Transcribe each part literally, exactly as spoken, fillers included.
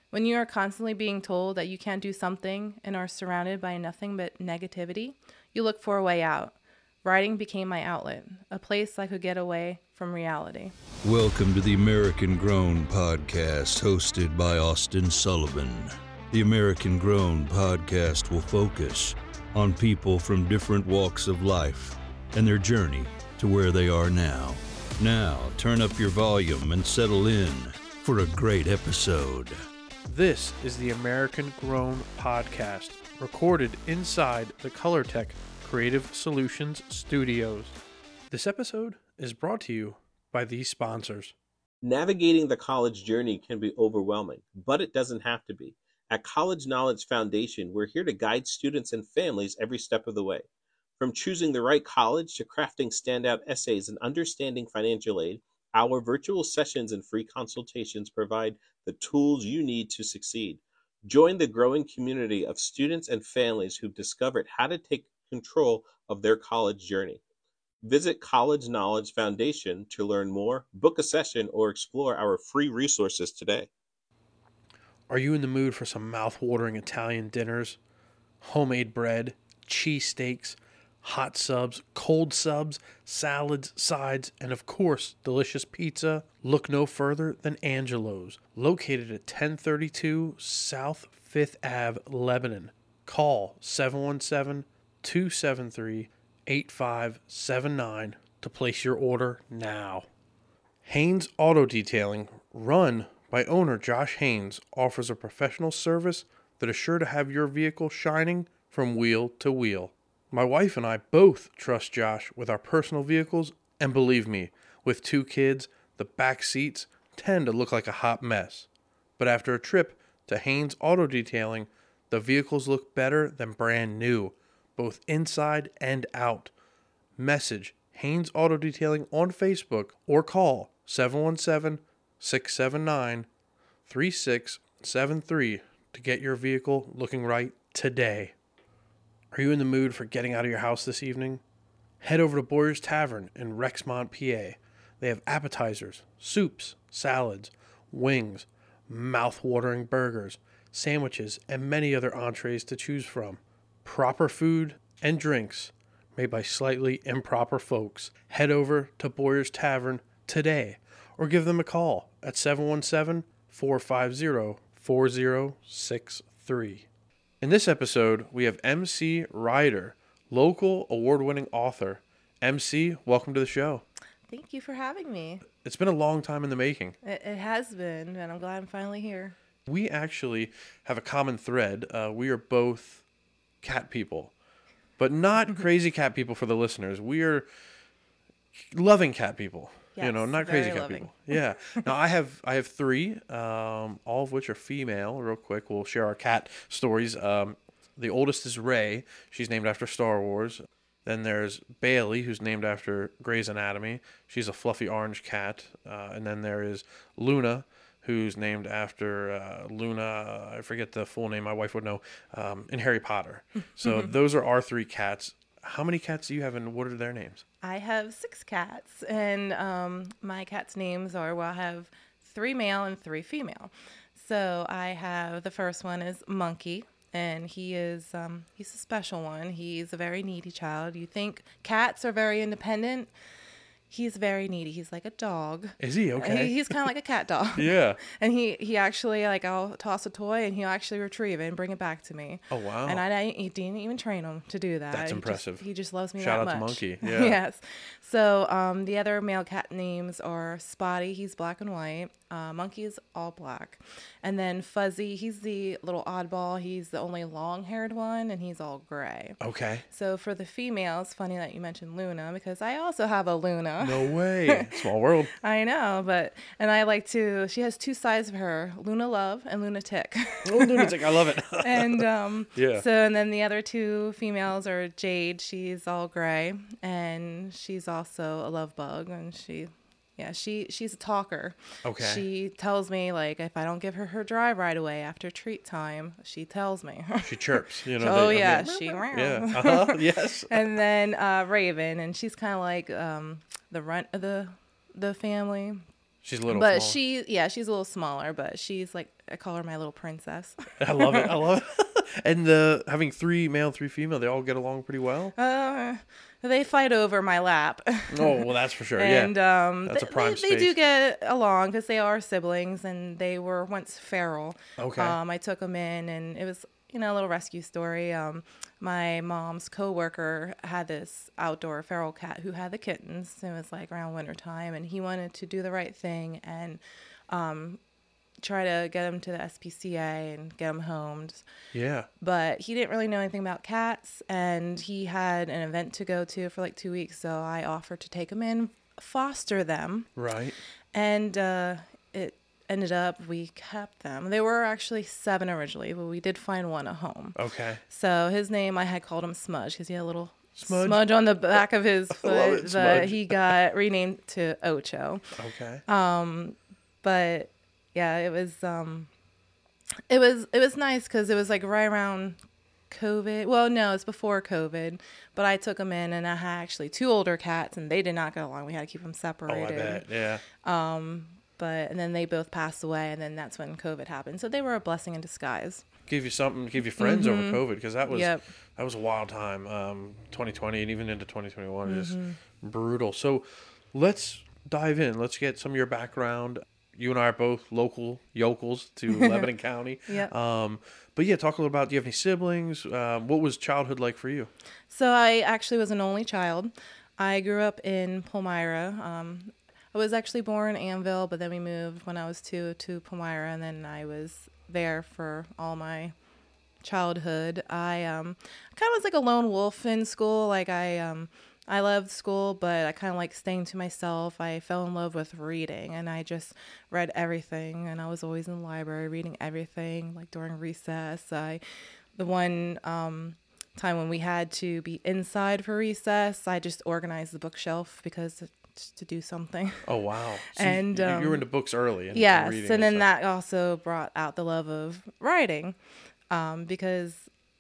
When you are constantly being told that you can't do something and are surrounded by nothing but negativity, you look for a way out. Writing became my outlet, a place I could get away from reality. Welcome to the American Grown Podcast, hosted by Austin Sullivan. The American Grown Podcast will focus on people from different walks of life and their journey to where they are now. Now, turn up your volume and settle in for a great episode. This is the American Grown Podcast, recorded inside the ColorTech Creative Solutions Studios. This episode is brought to you by these sponsors. Navigating the college journey can be overwhelming, but it doesn't have to be. At College Knowledge Foundation, we're here to guide students and families every step of the way. From choosing the right college to crafting standout essays and understanding financial aid, our virtual sessions and free consultations provide the tools you need to succeed. Join the growing community of students and families who've discovered how to take control of their college journey. Visit College Knowledge Foundation to learn more, book a session, or explore our free resources today. Are you in the mood for some mouth-watering Italian dinners, homemade bread, cheesesteaks, hot subs, cold subs, salads, sides, and of course, delicious pizza? Look no further than Angelo's, located at ten thirty-two South fifth Avenue, Lebanon. Call seven one seven, two seven three, eight five seven nine to place your order now. Haynes Auto Detailing, run by owner Josh Haynes, offers a professional service that is sure to have your vehicle shining from wheel to wheel. My wife and I both trust Josh with our personal vehicles, and believe me, with two kids, the back seats tend to look like a hot mess. But after a trip to Haynes Auto Detailing, the vehicles look better than brand new, both inside and out. Message Haynes Auto Detailing on Facebook or call seven one seven, six seven nine, three six seven three to get your vehicle looking right today. Are you in the mood for getting out of your house this evening? Head over to Boyer's Tavern in Rexmont, P A. They have appetizers, soups, salads, wings, mouth-watering burgers, sandwiches, and many other entrees to choose from. Proper food and drinks made by slightly improper folks. Head over to Boyer's Tavern today or give them a call at seven one seven, four five zero, four zero six three. In this episode, we have M C Ryder, local award-winning author. M C, welcome to the show. Thank you for having me. It's been a long time in the making. It, it has been, and I'm glad I'm finally here. We actually have a common thread. Uh, we are both cat people, but not crazy cat people for the listeners. We are loving cat people. Yes, you know, not very crazy cat loving. people. Yeah. Now I have I have three, um, all of which are female. Real quick, we'll share our cat stories. Um, the oldest is Ray. She's named after Star Wars. Then there's Bailey, who's named after Grey's Anatomy. She's a fluffy orange cat. Uh, and then there is Luna, who's named after uh, Luna. I forget the full name. My wife would know. Um, in Harry Potter. So those are our three cats. How many cats do you have, and what are their names? I have six cats, and um, my cats' names are, well, I have three male and three female. So I have, the first one is Monkey, and he is, um, he's a special one. He's a very needy child. You think cats are very independent. He's very needy. He's like a dog. Is he? Okay. He, he's kind of like a cat dog. Yeah. And he, he actually, like, I'll toss a toy and he'll actually retrieve it and bring it back to me. Oh, wow. And I, I didn't even train him to do that. That's He impressive. Just, he just loves me Shout that out much. to Monkey. Yeah. Yes. So um, the other male cat names are Spotty. He's black and white. Uh, Monkey is all black. And then Fuzzy, he's the little oddball. He's the only long-haired one, and he's all gray. Okay. So for the females, funny that you mentioned Luna, because I also have a Luna. No way. Small world. I know, but, and I like to, she has two sides of her, Luna Love and Lunatic. Oh, lunatic. I love it. And um, Yeah. so, and then the other two females are Jade. She's all gray, and she's also a love bug, and she, yeah, she she's a talker. Okay. She tells me, like, if I don't give her her drive right away after treat time, she tells me. She chirps. You know. Oh they- I yeah, mean, she. yeah. Uh-huh. Yes. And then uh, Raven, and she's kind of like um, the runt of the the family. She's a little But smaller. she, yeah, she's a little smaller, but she's like, I call her my little princess. I love it. I love it. And the having three male and three female, they all get along pretty well. Uh, they fight over my lap. Oh, well, that's for sure. And yeah. um, That's a they, prime they, they do space. get along because they are siblings, and they were once feral. Okay. Um, I took them in, and it was, you know, a little rescue story. Um, my mom's coworker had this outdoor feral cat who had the kittens. It was like around winter time, and he wanted to do the right thing and um, try to get him to the S P C A and get him homed. Yeah. But he didn't really know anything about cats, and he had an event to go to for like two weeks. So I offered to take him in, foster them, Right. and uh, it ended up we kept them. They were actually seven originally, but we did find one a home. Okay. So his name, I had called him Smudge because he had a little Smudge? smudge, on the back of his love foot. it, But Smudge. he got renamed to Ocho. Okay. But yeah, it was um, it was it was nice because it was like right around COVID. Well, no, it's before COVID. But I took them in, and I had actually two older cats, and they did not get along. We had to keep them Oh, separated. I bet. Yeah. But and then they both passed away, and then that's when COVID happened. So they were a blessing in disguise. Give you something, give you friends over COVID, because that was Yep. that was a wild time. Um, twenty twenty and even into twenty twenty-one is Mm-hmm. brutal. So let's dive in. Let's get some of your background. You and I are both local yokels to Lebanon County. Yep. Um, but yeah, talk a little about. Do you have any siblings? Um, what was childhood like for you? So I actually was an only child. I grew up in Palmyra. Um, I was actually born in Anvil, but then we moved when I was two to Palmyra, and then I was there for all my childhood. I um, kind of was like a lone wolf in school. Like I um, I loved school, but I kind of like staying to myself. I fell in love with reading, and I just read everything. And I was always in the library reading everything. Like during recess, I the one um, time when we had to be inside for recess, I just organized the bookshelf because just to do something. Oh wow! So And, you, you were um, into books early. And, Yes, and, reading and then stuff. that also brought out the love of writing, um, because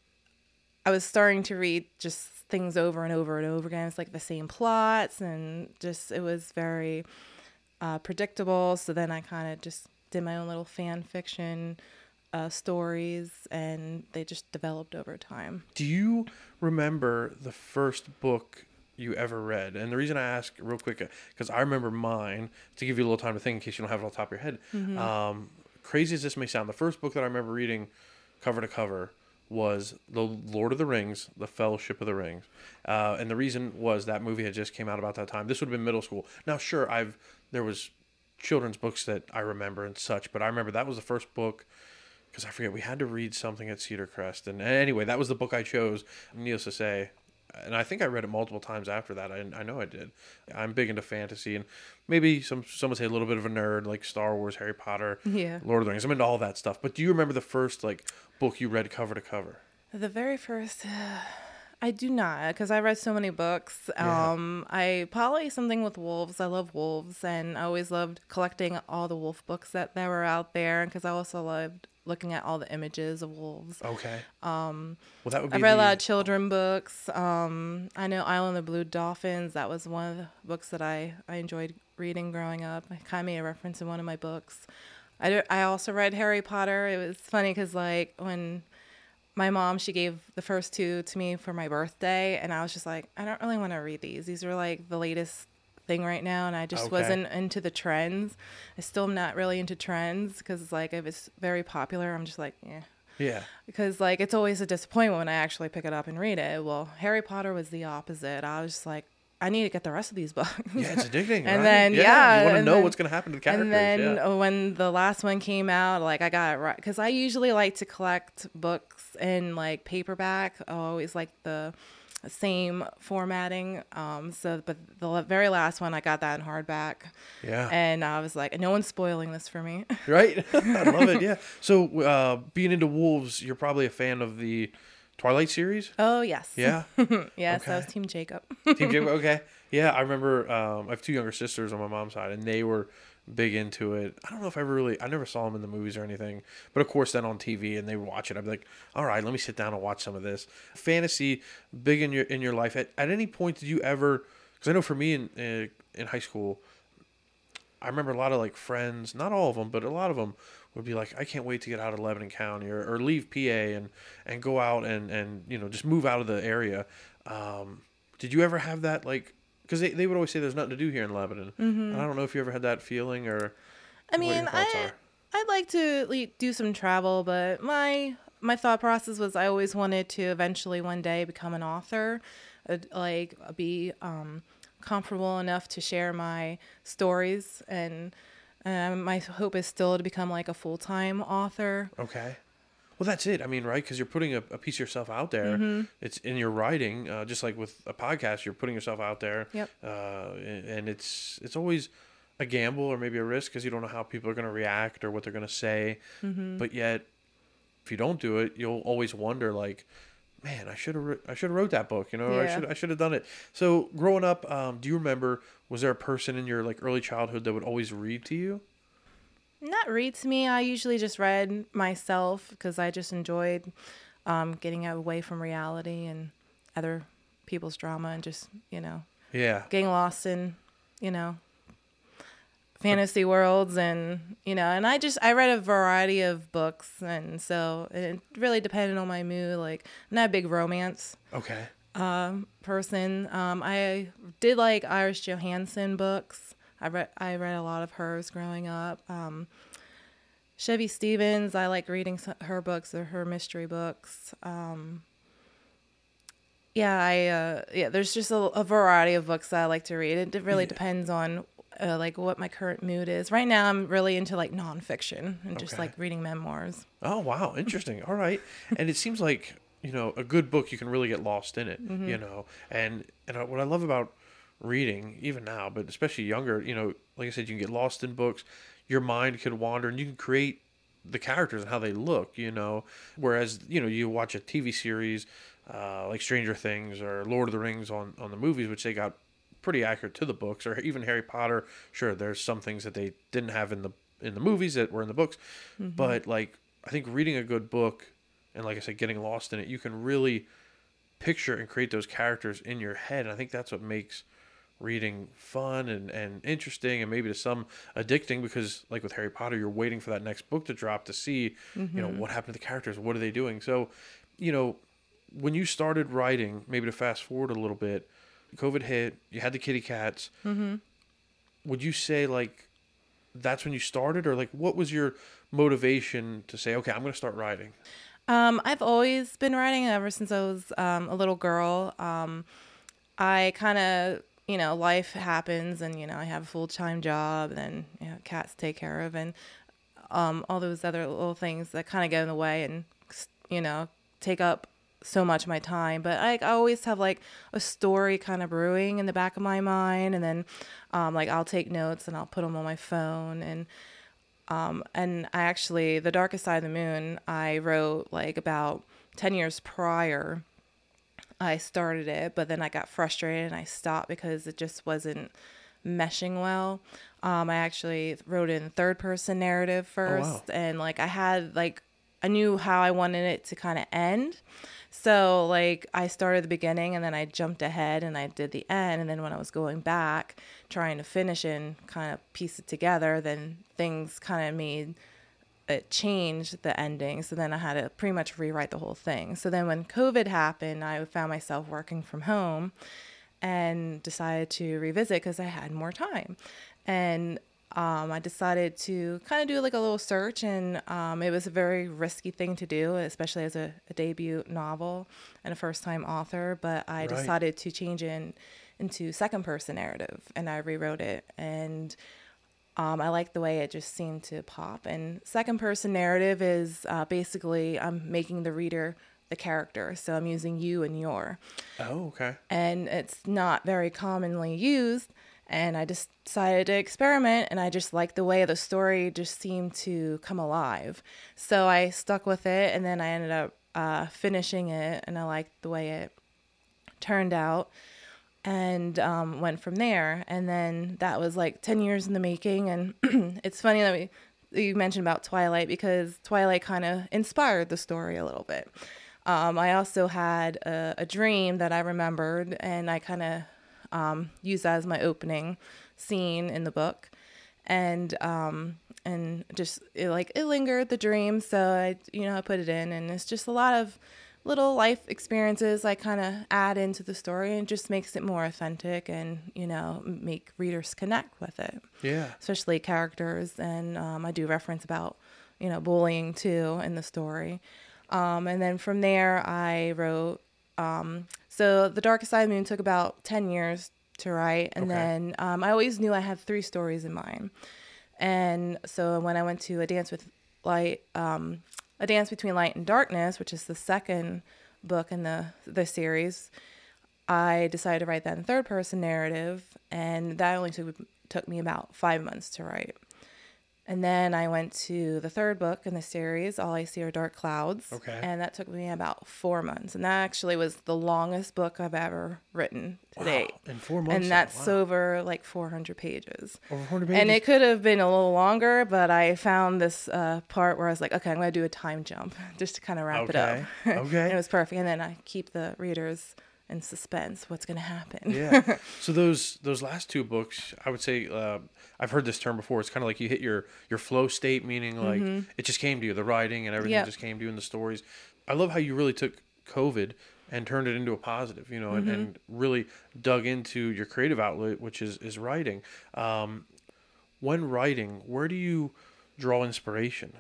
I was starting to read just things over and over and over again. It's like the same plots, and just it was very uh, predictable. So then I kind of just did my own little fan fiction uh, stories, and they just developed over time. Do you remember the first book you ever read? And the reason I ask real quick, because I remember mine, to give you a little time to think in case you don't have it on top of your head. Mm-hmm. Um, crazy as this may sound, the first book that I remember reading cover to cover was The Lord of the Rings, The Fellowship of the Rings. Uh, and the reason was that movie had just came out about that time. This would have been middle school. Now, sure, I've there was children's books that I remember and such, but I remember that was the first book, because I forget, we had to read something at Cedar Crest. And anyway, that was the book I chose, needless to say. And I think I read it multiple times after that. I, I know I did. I'm big into fantasy, and maybe some some would say a little bit of a nerd, like Star Wars, Harry Potter, Yeah. Lord of the Rings. I'm into all that stuff. But do you remember the first like book you read cover to cover? The very first, I do not, because I read so many books. Yeah. Um, I probably something with wolves. I love wolves, and I always loved collecting all the wolf books that, that were out there, because I also loved looking at all the images of wolves. Okay. Um, well, that would be. I read a the- lot of children books. Um, I know Island of the Blue Dolphins. That was one of the books that I, I enjoyed reading growing up. I kind of made a reference in one of my books. I, do- I also read Harry Potter. It was funny because, like, when my mom, she gave the first two to me for my birthday, and I was just like, I don't really want to read these. These are, like, the latest thing right now, and I just Okay. wasn't into the trends. I still am not really into trends because, like, if it's very popular, I'm just like, yeah. Yeah. Because, like, it's always a disappointment when I actually pick it up and read it. Well, Harry Potter was the opposite. I was just like, I need to get the rest of these books. Yeah, it's addicting. And right? then, yeah, you want to and know then- what's going to happen to the characters. And then yeah. uh, when the last one came out, like, I got it right. Because I usually like to collect books in, like, paperback. I always like the same formatting. Um, so, but the very last one, I got that in hardback. Yeah. And I was like, no one's spoiling this for me. Right? I love it. Yeah. So, uh, being into wolves, you're probably a fan of the Twilight series. Oh, yes. Yeah. Yes, Okay. I was Team Jacob. Team Jacob. Okay. Yeah, I remember. Um, I have two younger sisters on my mom's side, and they were big into it. I don't know if I ever really. I never saw them in the movies or anything, but of course, then on T V, and they would watch it. I'd be like, all right, let me sit down and watch some of this. Fantasy, big in your in your life. At at any point, did you ever? Because I know for me in uh, in high school, I remember a lot of like friends, not all of them, but a lot of them would be like, I can't wait to get out of Lebanon County or, or leave P A and, and go out and, and, you know, just move out of the area. Um, did you ever have that, like, because they, they would always say there's nothing to do here in Lebanon. Mm-hmm. And I don't know if you ever had that feeling or I mean, what your thoughts I, are. I'd like to like, do some travel, but my my thought process was I always wanted to eventually one day become an author, uh, like be um, comfortable enough to share my stories, and um, my hope is still to become like a full-time author. Okay. Well, that's it. I mean, right? Because you're putting a, a piece of yourself out there. Mm-hmm. It's in your writing, uh, just like with a podcast, you're putting yourself out there. Yep. Uh, and it's it's always a gamble or maybe a risk because you don't know how people are going to react or what they're going to say. Mm-hmm. But yet, if you don't do it, you'll always wonder, like, man, I should have I should have wrote that book, you know, or yeah. I should I should have done it. So growing up, um, do you remember? Was there a person in your like early childhood that would always read to you? Not read to me. I usually just read myself because I just enjoyed um, getting away from reality and other people's drama and just, you know, yeah, getting lost in, you know, fantasy worlds and, you know, and I just, I read a variety of books. And so it really depended on my mood. Like, I'm not a big romance okay. um, person. Um, I did like Iris Johansen books. I read I read a lot of hers growing up. Um, Chevy Stevens, I like reading some, her books or her mystery books. Um, yeah, I uh, yeah. There's just a, a variety of books that I like to read. It really yeah. depends on uh, like what my current mood is. Right now, I'm really into like nonfiction and just Okay. like reading memoirs. Oh wow, interesting. All right, and it seems like you know a good book you can really get lost in it. Mm-hmm. You know, and and what I love about reading even now, but especially younger, you know, like I said, you can get lost in books, your mind could wander and you can create the characters and how they look, you know, whereas, you know, you watch a T V series uh, like Stranger Things or Lord of the Rings on, on the movies, which they got pretty accurate to the books, or even Harry Potter. Sure, there's some things that they didn't have in the in the movies that were in the books, mm-hmm. but like I think reading a good book and like I said, getting lost in it, you can really picture and create those characters in your head, and I think that's what makes reading fun and, and interesting and maybe to some addicting, because like with Harry Potter, you're waiting for that next book to drop to see, mm-hmm. you know, what happened to the characters, what are they doing? So, you know, when you started writing, maybe to fast forward a little bit, COVID hit, you had the kitty cats. Mm-hmm. Would you say like that's when you started, or like what was your motivation to say, okay, I'm going to start writing? Um, I've always been writing ever since I was um, a little girl. Um, I kind of you know, life happens and, you know, I have a full-time job and, you know, cats to take care of and um, all those other little things that kind of get in the way and, you know, take up so much of my time. But I, I always have like a story kind of brewing in the back of my mind. And then um, like I'll take notes and I'll put them on my phone. And um, and I actually, The Darkest Side of the Moon, I wrote like about ten years prior. I started it, but then I got frustrated and I stopped because it just wasn't meshing well. Um, I actually wrote in third person narrative first. Oh, wow. And like I had like, I knew how I wanted it to kind of end. So like I started the beginning and then I jumped ahead and I did the end. And then when I was going back, trying to finish and kind of piece it together, then things kind of made it changed the ending. So then I had to pretty much rewrite the whole thing. So then when COVID happened, I found myself working from home and decided to revisit because I had more time. And um, I decided to kind of do like a little search, and um, it was a very risky thing to do, especially as a, a debut novel and a first-time author. But I right. decided to change it in, into second-person narrative, and I rewrote it. And Um, I like the way it just seemed to pop. And second person narrative is uh, basically I'm making the reader the character. So I'm using you and your. Oh, okay. And it's not very commonly used. And I just decided to experiment, and I just liked the way the story just seemed to come alive. So I stuck with it, and then I ended up uh, finishing it, and I liked the way it turned out. And um, went from there. And then that was like ten years in the making. And it's funny that we, you mentioned about Twilight, because Twilight kind of inspired the story a little bit. Um, I also had a, a dream that I remembered, and I kind of um, used that as my opening scene in the book. and um, and just it, like it lingered the dream. So I, you know, I put it in, and it's just a lot of little life experiences I kind of add into the story, and just makes it more authentic, and you know, make readers connect with it. Yeah. Especially characters, and um, I do reference about, you know, bullying too in the story. Um, and then from there, I wrote. Um, so The Darkest Side of the Moon took about ten years to write, and Okay. then um, I always knew I had three stories in mind. And so when I went to A Dance with Light, um, A Dance Between Light and Darkness, which is the second book in the the series, I decided to write that in third person narrative, and that only took took me about five months to write. And then I went to the third book in the series, All I See Are Dark Clouds. Okay. And that took me about four months. And that actually was the longest book I've ever written to Wow. date. In four months. And that's wow. over like four hundred pages. Over four hundred pages. And it could have been a little longer, but I found this uh, part where I was like, okay, I'm going to do a time jump just to kind of wrap Okay. it up. Okay. And it was perfect. And then I keep the readers in suspense. What's going to happen? Yeah. So those those last two books, I would say, uh, I've heard this term before. It's kind of like you hit your your flow state, meaning like Mm-hmm. it just came to you. The writing and everything Yep. just came to you in the stories. I love how you really took COVID and turned it into a positive, you know, and, Mm-hmm. and really dug into your creative outlet, which is is writing. Um, when writing, where do you draw inspiration?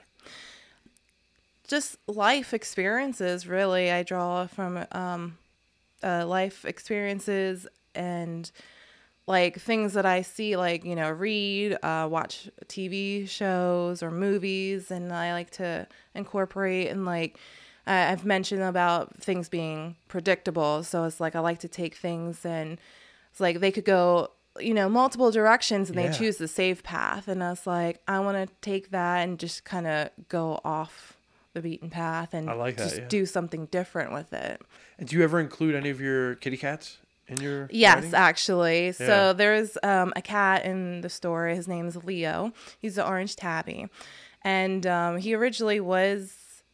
Just life experiences, really. I draw from um, uh, life experiences and like things that I see, like, you know, read, uh, watch T V shows or movies, and I like to incorporate, and like I- I've mentioned about things being predictable. So it's like I like to take things, and it's like they could go, you know, multiple directions, and Yeah. they choose the safe path. And I was like, I want to take that and just kind of go off the beaten path and I like that, just yeah. do something different with it. And do you ever include any of your kitty cats in your Yes, writing? actually. Yeah. So there's um, a cat in the story. His name is Leo. He's the orange tabby. And um, he originally was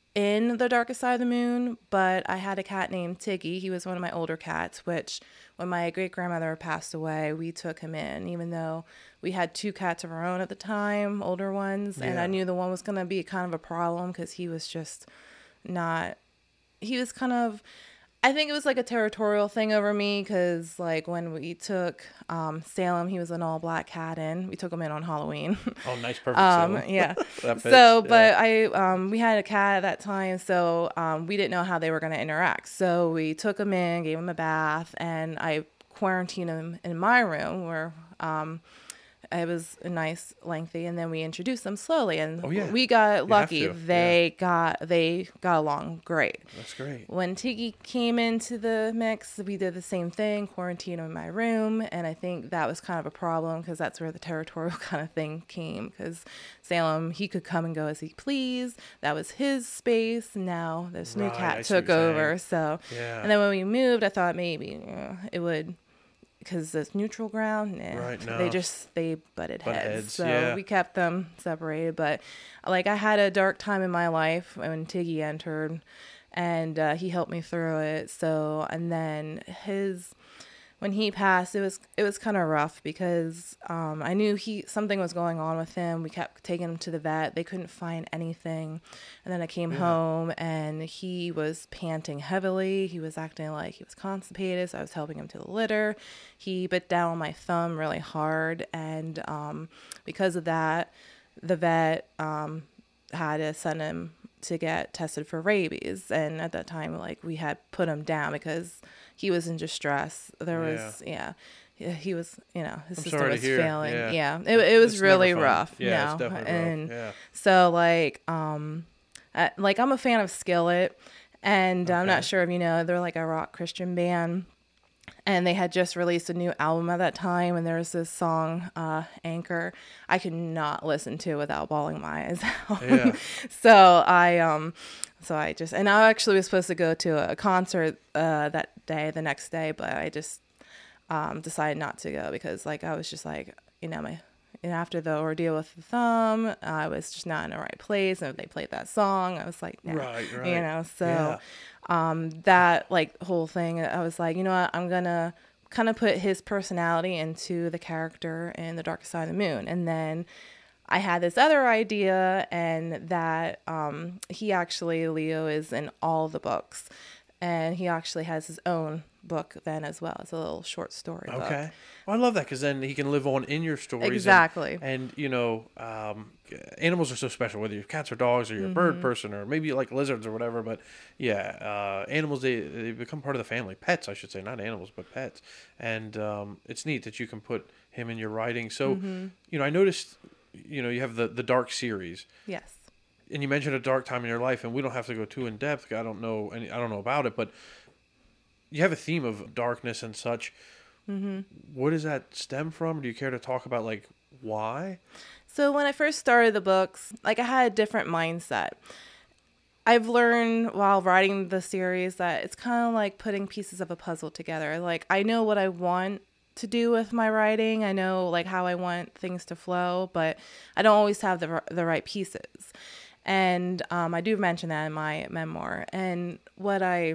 in The Darkest Side of the Moon, but I had a cat named Tiggy. He was one of my older cats, which when my great-grandmother passed away, we took him in, even though we had two cats of our own at the time, older ones. And Yeah. I knew the one was going to be kind of a problem because he was just not, he was kind of, I think it was like a territorial thing over me because, like, when we took um, Salem, he was an all-black cat in. We took him in on Halloween. Oh, nice, perfect. um, Salem. yeah. That fits, So, yeah. but I, um, we had a cat at that time, so um, we didn't know how they were going to interact. So we took him in, gave him a bath, and I quarantined him in my room where um, it was a nice, lengthy, and then we introduced them slowly, and Oh, yeah. we got have lucky. to, They got they got along great. That's great. When Tiggy came into the mix, we did the same thing, quarantine him in my room, and I think that was kind of a problem because that's where the territorial kind of thing came, because Salem, he could come and go as he pleased. That was his space. Now this new Right, I cat see what took you're over. So, Yeah. and then when we moved, I thought maybe uh, it would, because it's neutral ground. Nah, Right, no. They just, they butted Butt heads. heads, So yeah. we kept them separated. But like I had a dark time in my life when Tiggy entered, and uh, he helped me through it. So, and then his, when he passed, it was it was kind of rough because um, I knew he something was going on with him. We kept taking him to the vet. They couldn't find anything, and then I came home and he was panting heavily. He was acting like he was constipated, so I was helping him to the litter. He bit down on my thumb really hard, and um, because of that, the vet um, had to send him to get tested for rabies. And at that time, like, we had put him down because he was in distress. There was, yeah, yeah he was, you know, his I'm system sorry to was hear, failing. yeah. Yeah, it, it was It's never really fun. rough. Yeah, no. it's definitely and rough. Yeah. so, like, um, uh, like, I'm a fan of Skillet, and I'm Okay. not sure if you know, they're like a rock Christian band. And they had just released a new album at that time, and there was this song, uh, Anchor, I could not listen to without bawling my eyes out. Yeah. So I, um, so I just, and I actually was supposed to go to a concert uh, that day, the next day, but I just um, decided not to go because, like, I was just like, you know, my, and after the ordeal with the thumb, I was just not in the right place. And if they played that song, I was like, nah, Right, right. you know, so. Yeah. Um, that like whole thing, I was like, you know what, I'm gonna kind of put his personality into the character in The Darkest Side of the Moon. And then I had this other idea, and that um, he actually, Leo, is in all the books. And he actually has his own book then as well. It's a little short story book. Okay. Well, I love that because then he can live on in your stories. Exactly. And, and you know, um, animals are so special, whether you're cats or dogs or you're Mm-hmm. a bird person or maybe you like lizards or whatever. But yeah, uh, animals, they, they become part of the family. Pets, I should say, not animals, but pets. And um, it's neat that you can put him in your writing. So, Mm-hmm. you know, I noticed, you know, you have the, the Dark series. Yes. And you mentioned a dark time in your life, and we don't have to go too in depth. I don't know any, I don't know about it, but you have a theme of darkness and such. Mm-hmm. Where does that stem from? Do you care to talk about like why? So when I first started the books, like I had a different mindset. I've learned while writing the series that it's kind of like putting pieces of a puzzle together. Like I know what I want to do with my writing. I know like how I want things to flow, but I don't always have the the right pieces. And um, I do mention that in my memoir. And what I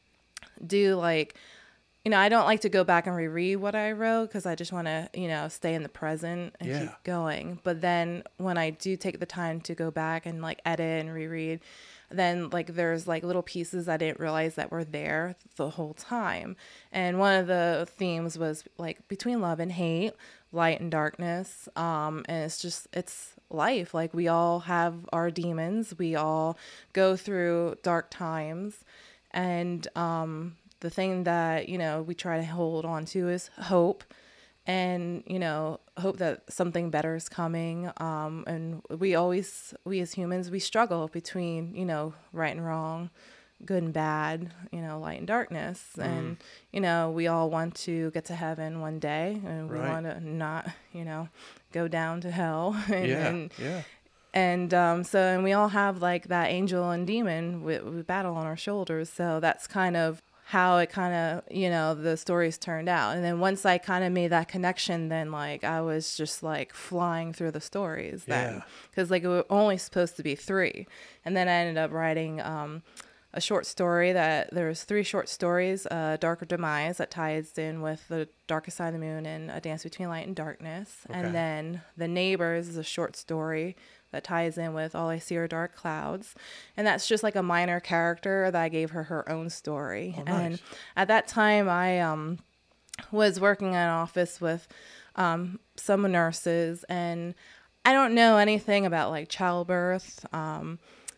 do, like, you know, I don't like to go back and reread what I wrote because I just want to, you know, stay in the present and Yeah. keep going. But then when I do take the time to go back and like edit and reread, then like there's like little pieces I didn't realize that were there the whole time. And one of the themes was like between love and hate, light and darkness. Um, and it's just, it's life. Like we all have our demons. We all go through dark times. And um, the thing that, you know, we try to hold on to is hope. And, you know, hope that something better is coming. Um, and we always, we as humans, we struggle between, you know, right and wrong, good and bad, you know, light and darkness. Mm. And, you know, we all want to get to heaven one day, and we Right. want to not, you know, go down to hell. and, Yeah, and, yeah. And um, so, and we all have like that angel and demon we, we battle on our shoulders. So that's kind of how it kind of, you know, the stories turned out. And then once I kind of made that connection, then like I was just like flying through the stories then. Yeah. Because like it was only supposed to be three. And then I ended up writing um, a short story that there's three short stories, uh, Darker Demise, that ties in with The Darkest Side of the Moon and A Dance Between Light and Darkness. Okay. And then The Neighbors is a short story that ties in with All I See Are Dark Clouds. And that's just like a minor character that I gave her her own story. Oh, nice. And at that time, I um, was working in an office with um, some nurses, and I don't know anything about like childbirth. Um,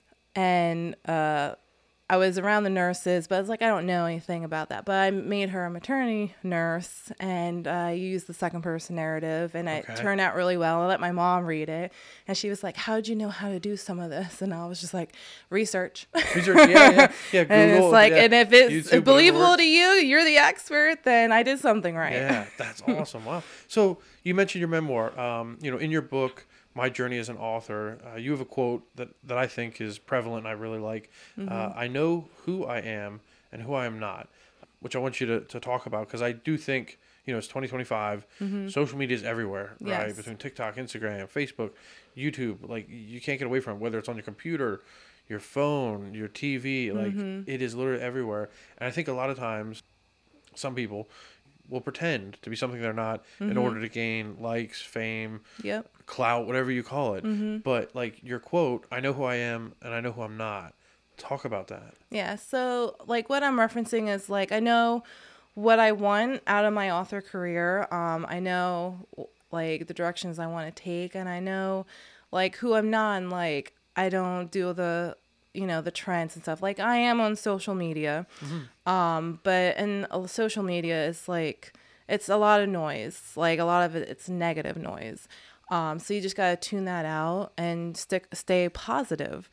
and uh, I was around the nurses, but I was like, I don't know anything about that. But I made her a maternity nurse, and I uh, used the second person narrative, and it Okay. turned out really well. I let my mom read it, and she was like, how did you know how to do some of this? And I was just like, research. Research, yeah, yeah, yeah. Google, and it's like, yeah, and if it's YouTube, whatever believable works. to you, you're the expert, then I did something right. Yeah, that's awesome. Wow. So you mentioned your memoir. Um, you know, in your book, My Journey as an Author, uh, you have a quote that, that I think is prevalent and I really like. Mm-hmm. Uh, I know who I am and who I am not, which I want you to, to talk about because I do think, you know, it's twenty twenty-five. Mm-hmm. Social media is everywhere, right? Yes. Between TikTok, Instagram, Facebook, YouTube. Like, you can't get away from it, whether it's on your computer, your phone, your T V. Like, Mm-hmm. it is literally everywhere. And I think a lot of times, some people will pretend to be something they're not Mm-hmm. in order to gain likes, fame, Yep. clout, whatever you call it. Mm-hmm. But like your quote, I know who I am and I know who I'm not. Talk about that. Yeah. So, like, what I'm referencing is like, I know what I want out of my author career. Um, I know like the directions I want to take, and I know like who I'm not. And like, I don't do the, you know, the trends and stuff. Like, I am on social media, Mm-hmm. um, but and uh, social media is like, it's a lot of noise. Like, a lot of it, it's negative noise. Um, so you just gotta tune that out and stick, stay positive.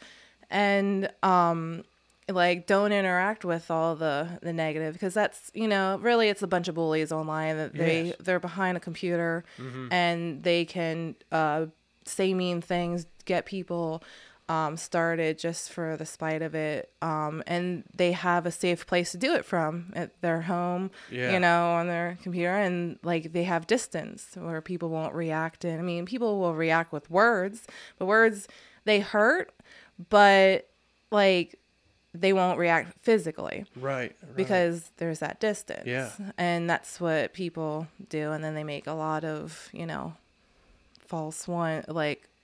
And um, like, don't interact with all the the negative, because that's, you know, really it's a bunch of bullies online that they Yes. they're behind a computer, Mm-hmm. and they can uh, say mean things, get people um, started just for the spite of it, um, and they have a safe place to do it from, at their home, Yeah. you know, on their computer, and like they have distance where people won't react. And I mean, people will react with words, but words, they hurt, but like they won't react physically Right. right. because there's that distance. Yeah. And that's what people do. And then they make a lot of, you know, false one, like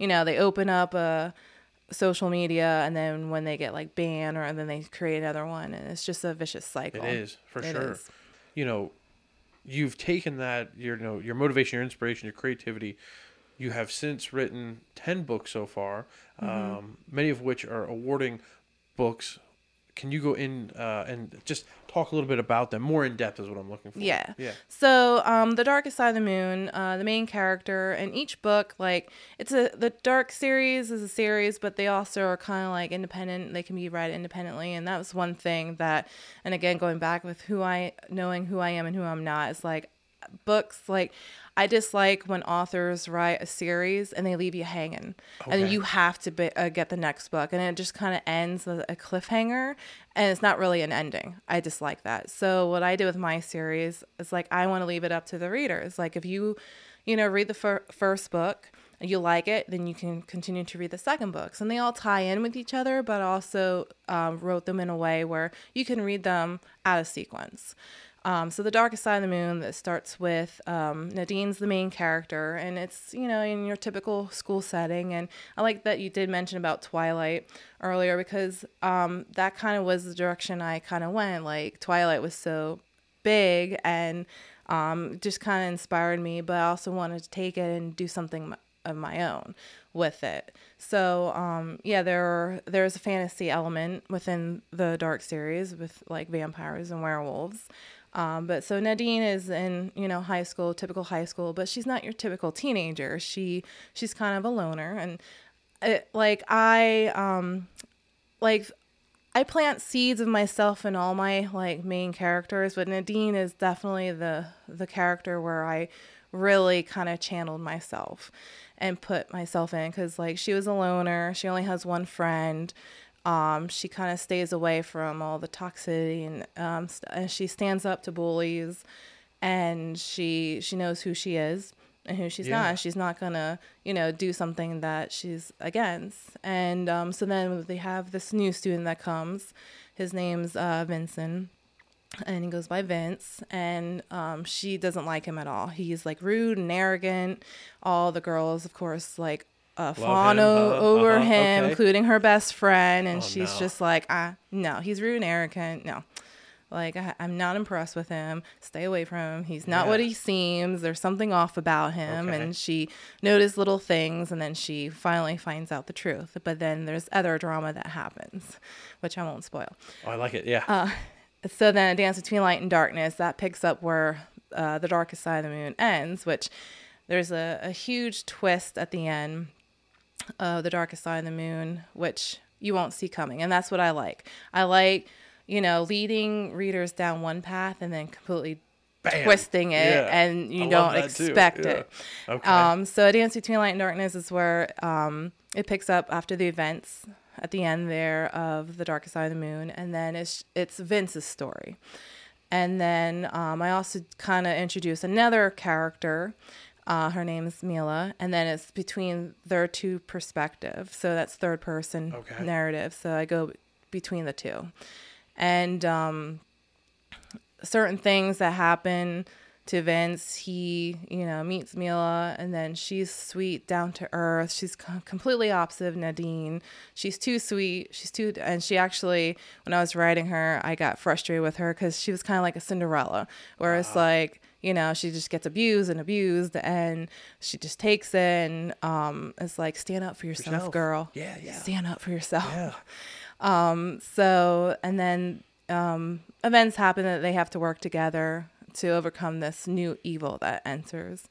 you know, they open up a social media, and then when they get like banned, or and then they create another one, and it's just a vicious cycle. It is, for It sure. is. You know, you've taken that, your, you know, your motivation, your inspiration, your creativity. You have since written ten books so far, Mm-hmm. um, many of which are awarding books. Can you go in uh, and just talk a little bit about them? More in depth is what I'm looking for. Yeah. Yeah. So, um, The Darkest Side of the Moon, uh, the main character in each book, like, it's a, the Dark series is a series, but they also are kind of like independent. They can be read independently. And that was one thing that, and again, going back with who I, knowing who I am and who I'm not, is like, books, like, I dislike when authors write a series and they leave you hanging, Okay. and you have to be, uh, get the next book, and it just kind of ends with a cliffhanger, and it's not really an ending. I dislike that. So what I did with my series is like, I want to leave it up to the readers. Like, if you, you know, read the fir- first book and you like it, then you can continue to read the second books, and they all tie in with each other, but also um, wrote them in a way where you can read them out of sequence. Um, so The Darkest Side of the Moon, that starts with um, Nadine's the main character, and it's, you know, in your typical school setting. And I like that you did mention about Twilight earlier, because um, that kind of was the direction I kind of went. Like, Twilight was so big and um, just kind of inspired me, but I also wanted to take it and do something of my own with it. So um, yeah, there are, there's a fantasy element within the Dark series with like vampires and werewolves. Um, but so Nadine is in, you know, high school, typical high school, but she's not your typical teenager. She, she's kind of a loner, and it, like, I, um, like, I plant seeds of myself in all my like main characters, but Nadine is definitely the, the character where I really kind of channeled myself and put myself in. 'Cause like, she was a loner. She only has one friend. Um, she kind of stays away from all the toxicity, and, um, st- and she stands up to bullies, and she, she knows who she is and who she's Yeah. not. She's not gonna, you know, do something that she's against. And, um, so then they have this new student that comes. His name's, uh, Vincent, and he goes by Vince, and um, she doesn't like him at all. He's like rude and arrogant. All the girls, of course, like uh, fawn him, o- huh? over Uh-huh, him, okay. including her best friend, and Oh, she's no. just like, ah, no, he's rude and arrogant. No, like, I, I'm not impressed with him. Stay away from him. He's not Yeah. what he seems. There's something off about him. Okay. And she noticed little things, and then she finally finds out the truth. But then there's other drama that happens, which I won't spoil. Oh, I like it. Yeah. Uh, So then A Dance Between Light and Darkness, that picks up where uh, The Darkest Side of the Moon ends, which there's a, a huge twist at the end of The Darkest Side of the Moon, which you won't see coming. And that's what I like. I like, you know, leading readers down one path and then completely Bam. twisting it, Yeah. and you I don't love that too. expect Yeah. it. Okay. Um, so A Dance Between Light and Darkness is where um, it picks up after the events at the end there of The Darkest Side of the Moon, and then it's it's Vince's story. And then um, I also kind of introduce another character. Uh, her name is Mila, and then it's between their two perspectives. So that's third person Okay. narrative. So I go between the two. And um, certain things that happen to Vince, he, you know, meets Mila, and then she's sweet, down to earth. She's co- completely opposite of Nadine. She's too sweet. She's too, and she actually, when I was writing her, I got frustrated with her because she was kind of like a Cinderella, where it's like, you know, she just gets abused and abused, and she just takes it, and um, it's like, stand up for yourself, Yourself. girl. Yeah, yeah. Stand up for yourself. Yeah. Um, so, and then um, events happen that they have to work together to overcome this new evil that enters.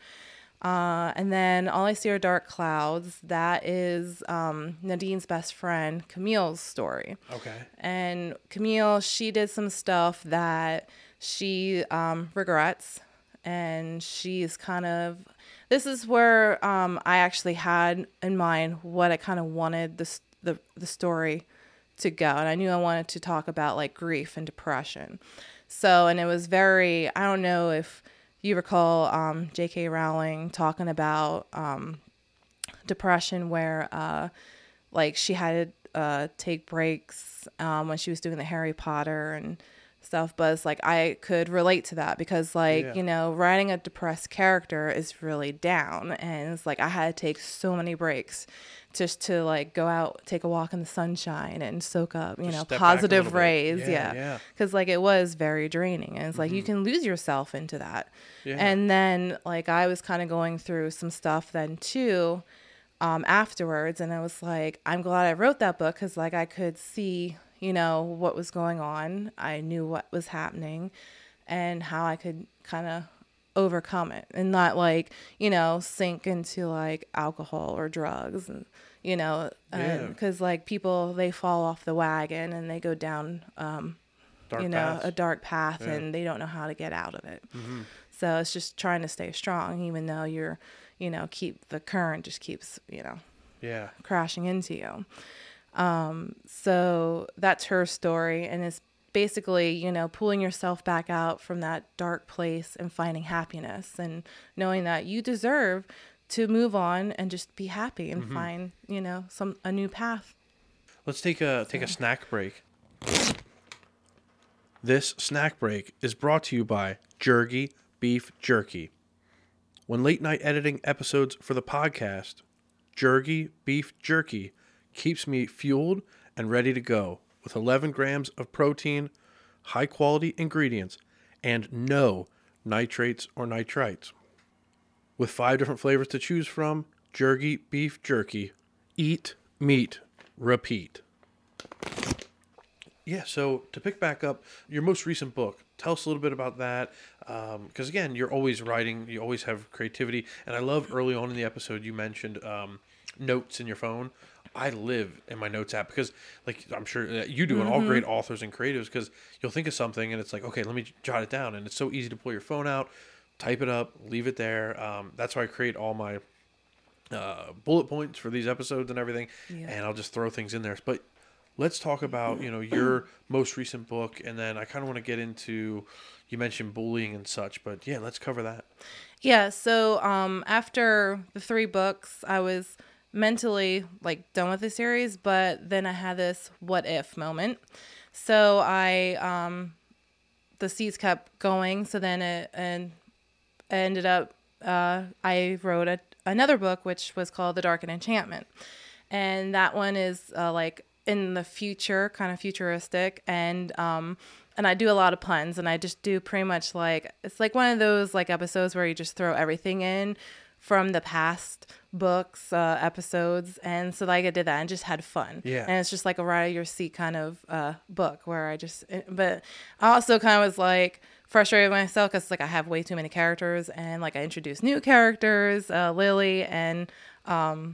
Uh, and then All I See Are Dark Clouds. That is um, Nadine's best friend, Camille's story. Okay. And Camille, she did some stuff that she um, regrets. And she's kind of, this is where um, I actually had in mind what I kind of wanted this, the the story to go. And I knew I wanted to talk about like grief and depression. So, and it was very, I don't know if you recall um, J K Rowling talking about um, depression, where uh, like she had to uh, take breaks um, when she was doing the Harry Potter and stuff, but it's like I could relate to that because like, Yeah. you know, writing a depressed character is really down, and it's like I had to take so many breaks just to like go out, take a walk in the sunshine and soak up, you Just know, step back a positive little bit. rays. Yeah, Yeah. yeah. Cause like it was very draining, and it's like you can lose yourself into that. Yeah. And then like I was kind of going through some stuff then too, um, afterwards. And I was like, I'm glad I wrote that book. Cause like I could see, you know, what was going on. I knew what was happening and how I could kind of overcome it and not like, you know, sink into like alcohol or drugs and, you know, Yeah. because like people, they fall off the wagon and they go down, um, Dark you know, paths. a dark path Yeah. and they don't know how to get out of it. Mm-hmm. So it's just trying to stay strong, even though you're, you know, keep the current just keeps, you know, Yeah. crashing into you. Um, so that's her story. And it's basically, you know, pulling yourself back out from that dark place and finding happiness and knowing that you deserve to move on and just be happy and Mm-hmm. find, you know, some, a new path. Let's take a take a snack break. This snack break is brought to you by Jergy Beef Jerky. When late night editing episodes for the podcast, Jergy Beef Jerky keeps me fueled and ready to go with eleven grams of protein, high quality ingredients, and no nitrates or nitrites. With five different flavors to choose from, Jergy Beef Jerky. Eat, meat, repeat. Yeah, so to pick back up your most recent book, tell us a little bit about that. Because um, again, you're always writing, you always have creativity. And I love early on in the episode you mentioned um, notes in your phone. I live in my notes app because, like, I'm sure that you do, Mm-hmm. and all great authors and creatives, because you'll think of something and it's like, okay, let me jot it down. And it's so easy to pull your phone out, type it up, leave it there. Um, that's why I create all my uh, bullet points for these episodes and everything. Yeah. And I'll just throw things in there. But let's talk about, you know, your most recent book. And then I kind of want to get into, you mentioned bullying and such, but yeah, let's cover that. Yeah. So um, after the three books, I was mentally like done with the series, but then I had this what if moment. So I, um, the seeds kept going. So then it, and I ended up, uh, I wrote a, another book, which was called The Dark and Enchantment. And that one is uh, like in the future, kind of futuristic. And, um, and I do a lot of puns, and I just do pretty much like, it's like one of those like episodes where you just throw everything in from the past books, uh, episodes. And so like I did that and just had fun. Yeah. And it's just like a ride of your seat kind of uh, book where I just, but I also kind of was like frustrated with myself because like I have way too many characters, and like I introduced new characters, uh, Lily and um,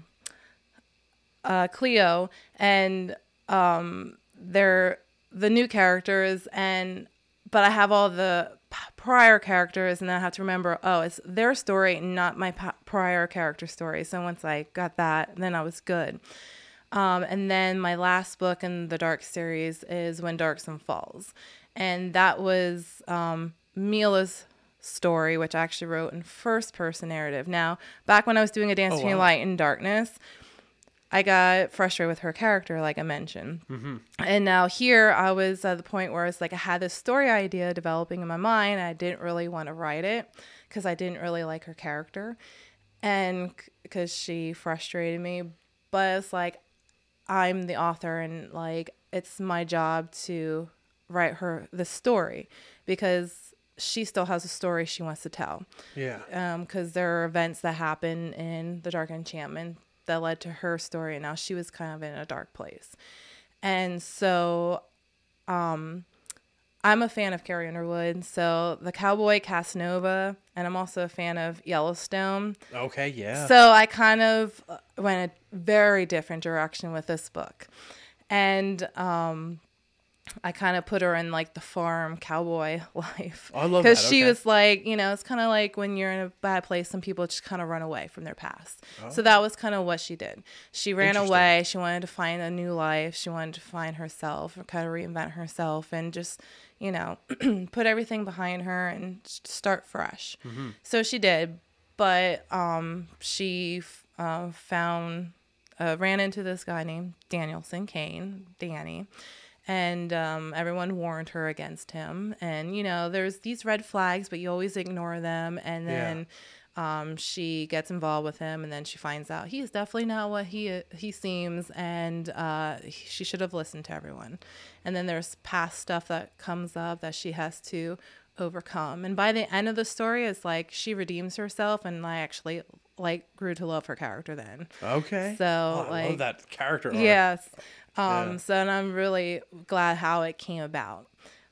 uh, Cleo, and um, they're the new characters, and but I have all the p- prior characters, and then I have to remember, oh, it's their story, not my p- prior character story. So once I got that, then I was good. Um, and then my last book in the Dark series is When Darkson Falls, and that was um, Mila's story, which I actually wrote in first person narrative. Now, back when I was doing A Dance Oh, Between wow. Light and Darkness, I got frustrated with her character, like I mentioned. Mm-hmm. And now here I was at the point where it's like I had this story idea developing in my mind. I didn't really want to write it because I didn't really like her character, and because she frustrated me. But it's like I'm the author, and like it's my job to write her the story because she still has a story she wants to tell. Yeah. Um, because there are events that happen in The Dark Enchantment that led to her story, and now she was kind of in a dark place. And so um, I'm a fan of Carrie Underwood, so the Cowboy Casanova, and I'm also a fan of Yellowstone. Okay, yeah. So I kind of went a very different direction with this book. And um, I kind of put her in like the farm cowboy life. I love Because that, she okay. was like, you know, it's kind of like when you're in a bad place, some people just kind of run away from their past. Oh. So that was kind of what she did. She ran Interesting. away. She wanted to find a new life. She wanted to find herself, kind of reinvent herself, and just, you know, put everything behind her and s- start fresh. Mm-hmm. So she did. But um, she uh, found, uh, ran into this guy named Danielson Kane, Danny. and um, everyone warned her against him. And, you know, there's these red flags, but you always ignore them. And then yeah. um, she gets involved with him, and then she finds out he's definitely not what he he seems, and uh, she should have listened to everyone. And then there's past stuff that comes up that she has to overcome. And by the end of the story, it's like she redeems herself, and I actually like grew to love her character then. Okay. So oh, I like love that character arc. Yes. Um, yeah. So and I'm really glad how it came about.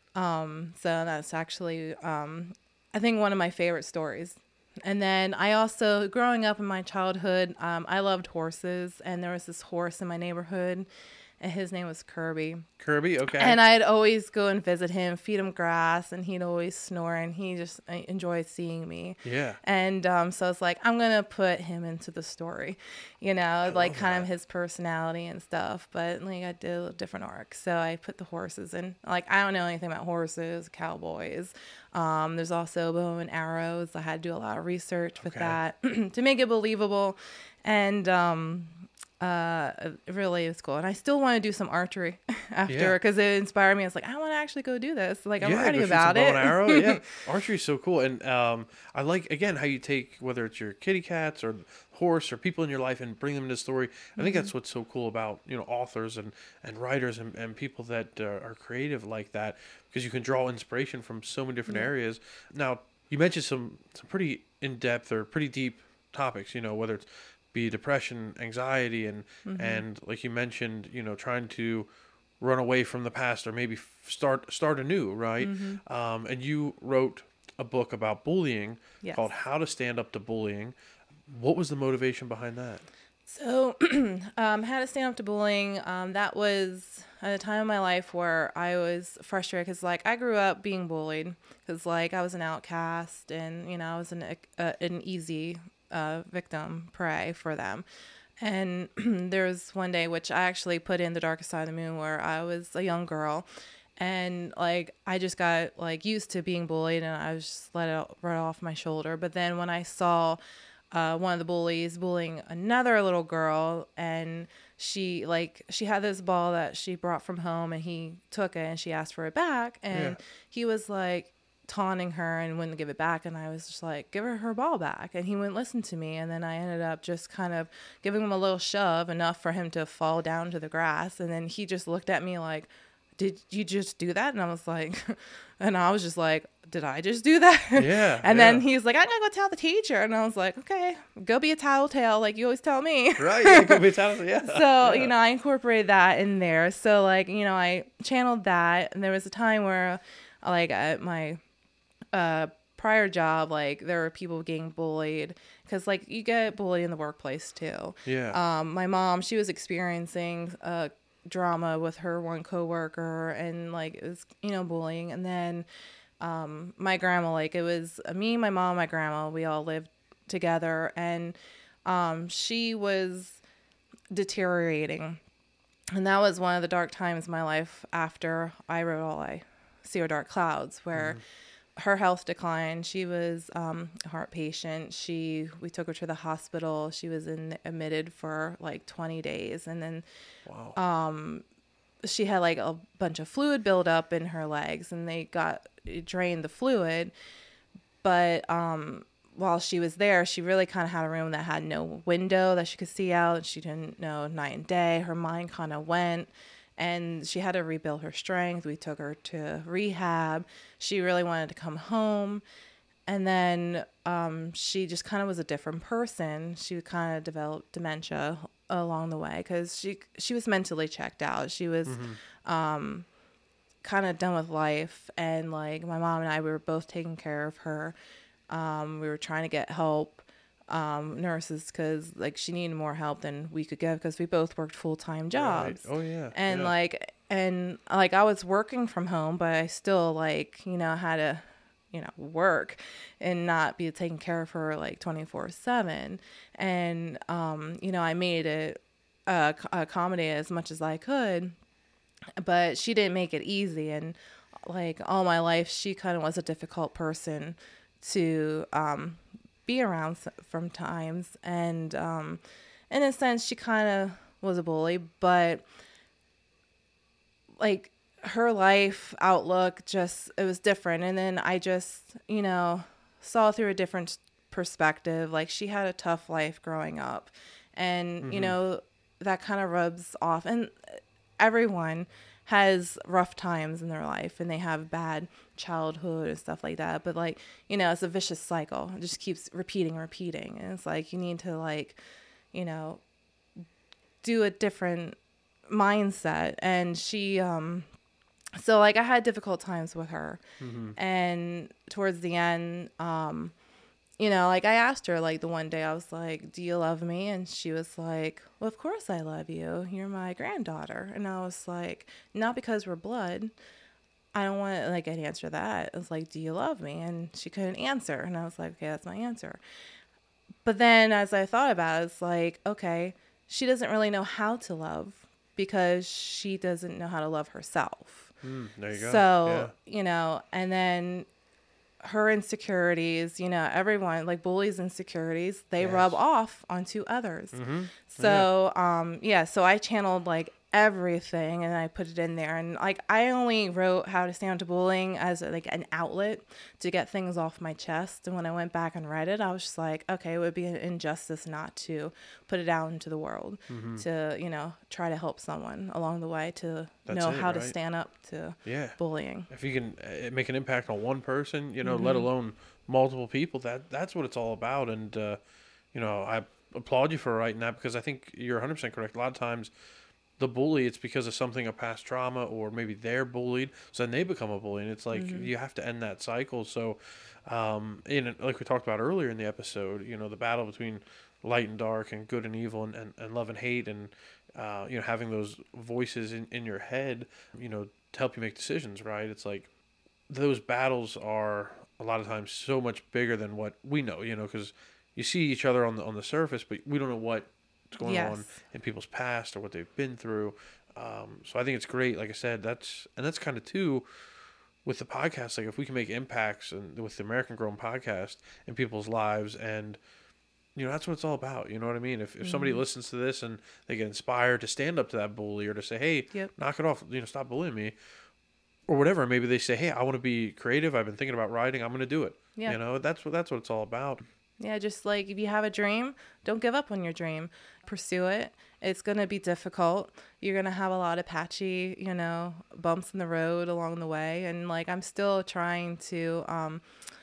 Um, so that's actually, um, I think, one of my favorite stories. And then I also, growing up in my childhood, um, I loved horses, and there was this horse in my neighborhood, and his name was Kirby. Kirby, okay. And I'd always go and visit him, feed him grass, and he'd always snore, and he just enjoyed seeing me. Yeah. And um, so it's like, I'm going to put him into the story, you know, I like kind that. of his personality and stuff. But like I did a different arc. So I put the horses in. Like, I don't know anything about horses, cowboys. Um, there's also bow and arrows. I had to do a lot of research with okay. that to make it believable. And um Uh, it really is cool. And I still want to do some archery after, because yeah. it inspired me. I was like, I want to actually go do this. Like, I'm yeah, ready go about shoot some it. Bow and arrow. Yeah, archery is so cool. And um, I like, again, how you take, whether it's your kitty cats or horse or people in your life, and bring them into story. I think mm-hmm. that's what's so cool about, you know, authors and, and writers and, and people that uh, are creative like that, because you can draw inspiration from so many different mm-hmm. areas. Now, you mentioned some, some pretty in-depth or pretty deep topics, you know, whether it's be depression, anxiety, and mm-hmm. and like you mentioned, you know, trying to run away from the past, or maybe start start anew, right? Mm-hmm. Um, and you wrote a book about bullying yes. called How to Stand Up to Bullying. What was the motivation behind that? So, um, How to Stand Up to Bullying, um, that was at a time in my life where I was frustrated, because, like, I grew up being bullied, because, like, I was an outcast, and, you know, I was an, uh, an easy uh, victim, prey for them. And there was one day, which I actually put in The Darkest Side of the Moon, where I was a young girl, and, like, I just got, like, used to being bullied, and I was just let it right off my shoulder. But then when I saw uh, one of the bullies bullying another little girl, and she, like, she had this ball that she brought from home, and he took it, and she asked for it back, and yeah. he was, like, taunting her and wouldn't give it back, and I was just like, give her her ball back, and he wouldn't listen to me. And then I ended up just kind of giving him a little shove, enough for him to fall down to the grass, and then he just looked at me like, did you just do that? And I was like, and I was just like, did I just do that? Yeah. And yeah. then he's like, I'm gonna go tell the teacher. And I was like, okay, go be a tattletale, like you always tell me. Right, yeah, go be a tattletale, yeah. So, yeah. you know, I incorporated that in there. So, like, you know, I channeled that, and there was a time where, like, at my uh, prior job, like, there were people getting bullied, because, like, you get bullied in the workplace too. Yeah. Um, my mom, she was experiencing uh, drama with her one coworker, and, like, it was, you know, bullying. And then um, my grandma, like, it was me, my mom, my grandma, we all lived together, and um, she was deteriorating. And that was one of the dark times in my life after I wrote All I See Are Dark Clouds, where mm. her health declined. She was um, a heart patient. She, we took her to the hospital. She was in, admitted for like twenty days. And then wow. um, she had like a bunch of fluid buildup in her legs, and they got, it drained the fluid. But um, while she was there, she really kind of had a room that had no window that she could see out. She didn't know night and day. Her mind kind of went. And she had to rebuild her strength. We took her to rehab. She really wanted to come home. And then um, she just kind of was a different person. She kind of developed dementia along the way, because she she was mentally checked out. She was mm-hmm. um, kind of done with life. And, like, my mom and I, we were both taking care of her. Um, we were trying to get help. Um, nurses, because, like, she needed more help than we could give, because we both worked full-time jobs. Right. Oh yeah. And yeah. like, and like, I was working from home, but I still, like, you know, had to, you know, work and not be taking care of her like twenty-four seven. And, um, you know, I made it, uh, accommodate as much as I could, but she didn't make it easy. And, like, all my life, she kind of was a difficult person to, um, be around from times. And um in a sense, she kind of was a bully, but, like, her life outlook just, it was different. And then I just, you know, saw through a different perspective. Like, she had a tough life growing up, and mm-hmm. you know, that kind of rubs off. And everyone has rough times in their life, and they have bad childhood and stuff like that. But like, you know, it's a vicious cycle. It just keeps repeating, repeating. And it's like, you need to like, you know, do a different mindset. And she, um, so like I had difficult times with her. Mm-hmm. And towards the end, um, you know, like I asked her like the one day, I was like, do you love me? And she was like, well, of course I love you. You're my granddaughter. And I was like, not because we're blood. I don't want to like answer that. It was like, do you love me? And she couldn't answer. And I was like, okay, that's my answer. But then as I thought about it, it's like, okay, she doesn't really know how to love because she doesn't know how to love herself. Mm, there you go. So, yeah. you know, and then her insecurities, you know, everyone, like bullies' insecurities, they yes. rub off onto others. Mm-hmm. So, yeah. um, yeah, so I channeled like everything and I put it in there. And like, I only wrote How to Stand Up to Bullying as like an outlet to get things off my chest. And when I went back and read it, I was just like, okay, it would be an injustice not to put it out into the world, mm-hmm. to, you know, try to help someone along the way to That's know it, how right? to stand up to yeah. bullying. If you can uh, make an impact on one person, you know, mm-hmm. let alone multiple people, that that's what it's all about. And, uh, you know, I applaud you for writing that, because I think you're one hundred percent correct. A lot of times the bully, it's because of something, a past trauma, or maybe they're bullied, so then they become a bully. And it's like, mm-hmm. you have to end that cycle. So, um, in like we talked about earlier in the episode, you know, the battle between light and dark and good and evil and, and, and love and hate, and, uh, you know, having those voices in, in your head, you know, to help you make decisions, right? It's like those battles are a lot of times so much bigger than what we know, you know, because you see each other on the, on the surface, but we don't know what going yes. on in people's past or what they've been through. Um, so I think it's great. Like I said, that's, and that's kind of too with the podcast. Like if we can make impacts and with the American Grown podcast in people's lives, and, you know, that's what it's all about. You know what I mean? If, if mm-hmm. somebody listens to this and they get inspired to stand up to that bully, or to say, hey, yep. knock it off, you know, stop bullying me, or whatever. Maybe they say, hey, I want to be creative. I've been thinking about writing. I'm going to do it. Yeah. You know, that's what, that's what it's all about. Yeah, just like if you have a dream, don't give up on your dream. Pursue it. It's going to be difficult. You're going to have a lot of patchy, you know, bumps in the road along the way. And like, I'm still trying to um,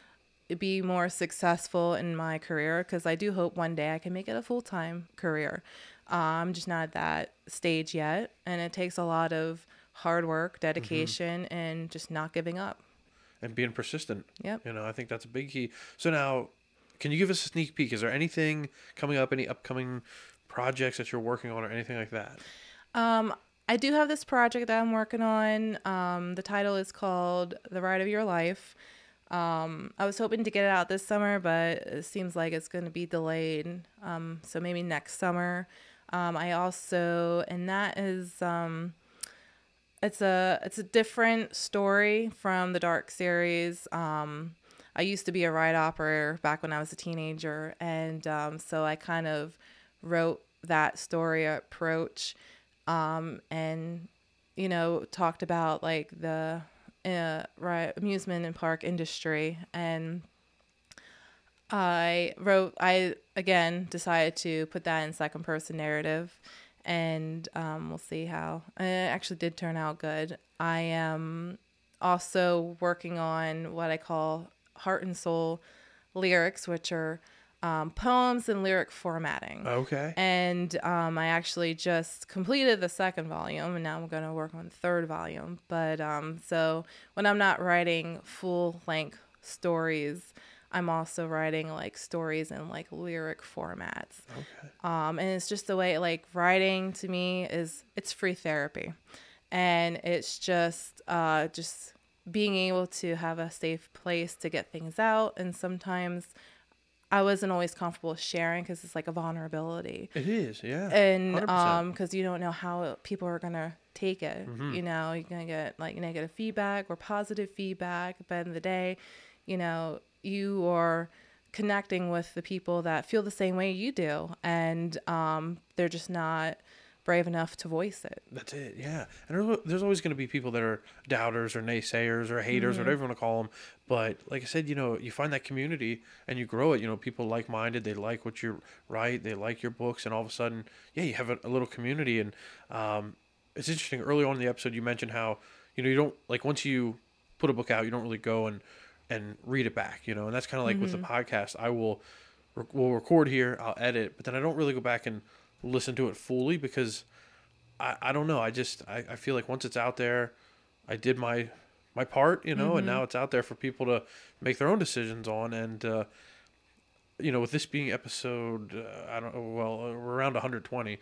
be more successful in my career, because I do hope one day I can make it a full-time career. Uh, I'm just not at that stage yet. And it takes a lot of hard work, dedication, mm-hmm. and just not giving up. And being persistent. Yep. You know, I think that's a big key. So now, can you give us a sneak peek? Is there anything coming up, any upcoming projects that you're working on, or anything like that? Um, I do have this project that I'm working on. Um, the title is called The Ride of Your Life. Um, I was hoping to get it out this summer, but it seems like it's going to be delayed. Um, so maybe next summer. Um, I also, and that is, um, it's a, it's a different story from the Dark series. Um, I used to be a ride operator back when I was a teenager, and um, so I kind of wrote that story approach, um, and, you know, talked about like the uh, right, amusement and park industry. And I wrote, I again decided to put that in second person narrative, and um, we'll see how. And it actually did turn out good. I am also working on what I call Heart and Soul lyrics, which are um, poems and lyric formatting. Okay. And um, I actually just completed the second volume, and now I'm going to work on the third volume. But um, so when I'm not writing full length stories, I'm also writing like stories in like lyric formats. Okay. Um, and it's just the way, like, writing to me is, it's free therapy, and it's just uh, just being able to have a safe place to get things out. And sometimes I wasn't always comfortable sharing, because it's like a vulnerability. It is, yeah. And one hundred percent. um, because you don't know how people are gonna take it. Mm-hmm. You know, you're gonna get like negative feedback or positive feedback. But at the end of the day, you know, you are connecting with the people that feel the same way you do, and um, they're just not brave enough to voice it. That's it. Yeah. And there's, there's always going to be people that are doubters or naysayers or haters, Mm-hmm. or whatever you want to call them. But like I said, you know, you find that community and you grow it. You know, people like-minded, they like what you write, they like your books, and all of a sudden, yeah, you have a, a little community. And um, it's interesting. Early on in the episode, you mentioned how, you know, you don't, like, once you put a book out, you don't really go and, and read it back, you know, and that's kind of like mm-hmm. with the podcast. I will, we'll record here, I'll edit, but then I don't really go back and listen to it fully because I, I don't know. I just, I, I feel like once it's out there, I did my, my part, you know, mm-hmm. and now it's out there for people to make their own decisions on. And, uh, you know, with this being episode, uh, I don't know, well, we're around one hundred twenty,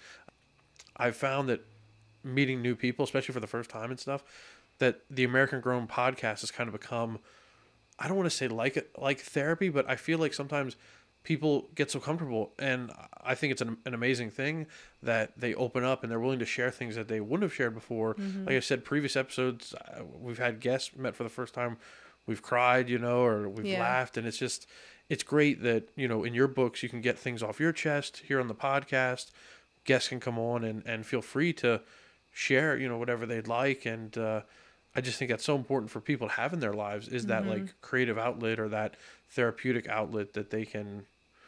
I've found that meeting new people, especially for the first time and stuff, that the American Grown podcast has kind of become, I don't want to say like like therapy, but I feel like sometimes people get so comfortable, and I think it's an, an amazing thing that they open up and they're willing to share things that they wouldn't have shared before. Mm-hmm. Like I said, previous episodes, uh, we've had guests met for the first time, we've cried, you know, or we've yeah. laughed, and it's just, it's great that, you know, in your books, you can get things off your chest. Here on the podcast, guests can come on and, and feel free to share, you know, whatever they'd like. And uh, I just think that's so important for people to have in their lives, is that mm-hmm. like creative outlet or that therapeutic outlet that they can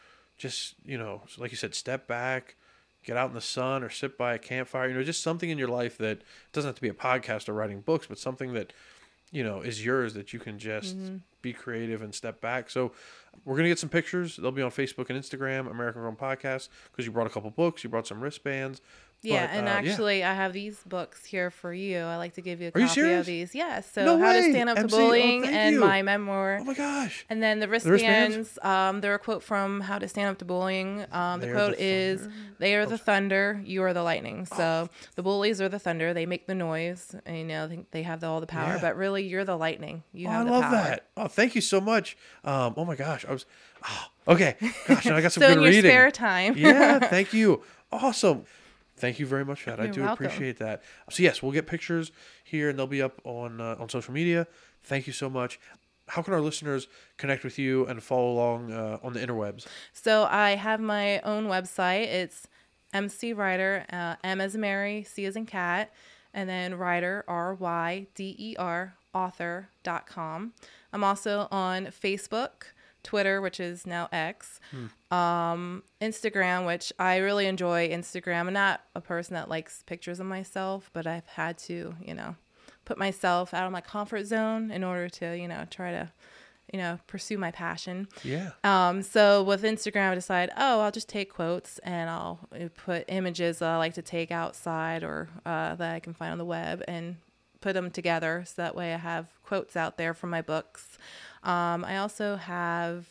just, you know, like you said, step back, get out in the sun or sit by a campfire, you know, just something in your life that doesn't have to be a podcast or writing books, but something that, you know, is yours, that you can just mm-hmm. be creative and step back. So we're going to get some pictures. They'll be on Facebook and Instagram, American Grown Podcast, because you brought a couple books, you brought some wristbands. Yeah, but, and uh, actually, yeah. I have these books here for you. I like to give you a Are you copy serious? of these. Yeah, so No How way. to Stand Up M C to Bullying Oh, thank and you. my memoir. Oh my gosh. And then the wristbands? wristbands, um, they're a quote from How to Stand Up to Bullying. Um, the They are quote the is, thunder. they are Oh, the sorry. thunder, you are the lightning. So Oh. the bullies are the thunder, they make the noise, and you know, I think they have the, all the power, Yeah. but really you're the lightning. You Oh, have I the love power. that. Oh, thank you so much. Um, oh my gosh. I was, oh, okay. Gosh, and I got some So good in your reading. spare time. Yeah, thank you. Awesome. Thank you very much for that. I You're do welcome. appreciate that. So yes, we'll get pictures here and they'll be up on uh, on social media. Thank you so much. How can our listeners connect with you and follow along uh, on the interwebs? So I have my own website. It's M C Ryder, uh, M as in Mary, C as in cat, and then Ryder, R Y D E R, author dot com. I'm also on Facebook, Twitter, which is now X, hmm. um, Instagram, which I really enjoy Instagram. I'm not a person that likes pictures of myself, but I've had to, you know, put myself out of my comfort zone in order to, you know, try to, you know, pursue my passion. Yeah. Um, so with Instagram, I decided, oh, I'll just take quotes and I'll put images that I like to take outside or uh, that I can find on the web and put them together. So that way I have quotes out there from my books. Um, I also have,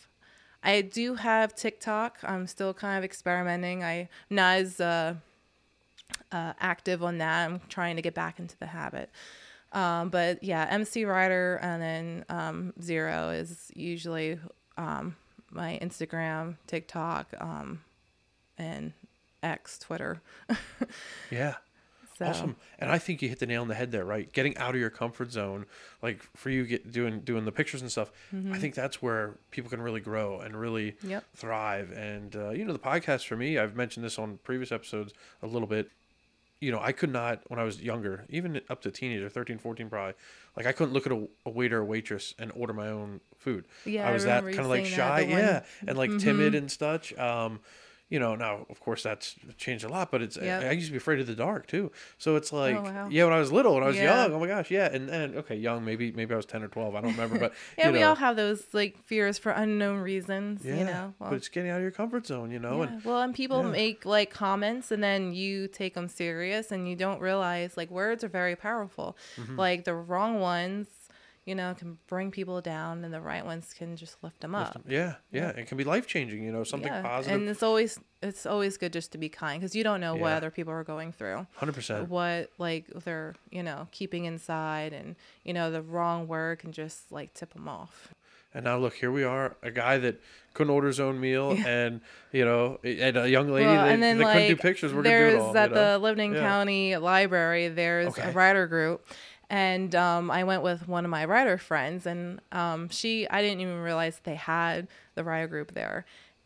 I do have TikTok. I'm still kind of experimenting. I'm not as uh, uh, active on that. I'm trying to get back into the habit. Um, but yeah, M C Ryder and then um, Zero is usually um, my Instagram, TikTok, um, and X, Twitter. Yeah. So. Awesome. And I think you hit the nail on the head there, right? Getting out of your comfort zone, like for you get doing doing the pictures and stuff. Mm-hmm. I think that's where people can really grow and really yep. thrive. And uh, you know, the podcast for me, I've mentioned this on previous episodes a little bit. You know, I could not, when I was younger, even up to teenager, thirteen, fourteen probably, like I couldn't look at a, a waiter or waitress and order my own food. Yeah, I was I that kind of like shy, yeah, and like mm-hmm. timid and such. Um, you know, now of course that's changed a lot, but it's yep. I used to be afraid of the dark too. So it's like, oh, wow. yeah, when I was little, when I was yeah. young, oh my gosh, yeah, and and okay, young, maybe maybe I was ten or twelve, I don't remember, but yeah, you we know, all have those like fears for unknown reasons. yeah, you know, well, but it's getting out of your comfort zone, you know, yeah. and well, and people yeah. make like comments, and then you take them serious, and you don't realize like words are very powerful. Mm-hmm. Like the wrong ones, you know, can bring people down, and the right ones can just lift them up. Yeah, yeah, yeah. it can be life changing. You know, something yeah. positive. And it's always it's always good just to be kind, because you don't know yeah. what other people are going through. one hundred percent. What like they're you know keeping inside, and you know the wrong word can just like tip them off. And now look, here we are, a guy that couldn't order his own meal, yeah. and you know, and a young lady well, that, and then, that like, couldn't do pictures. We're there's gonna do it all. at you know? the Lebanon yeah. County Library. There's okay. a writer group, and um, I went with one of my writer friends, and um, she I didn't even realize they had the writer group there.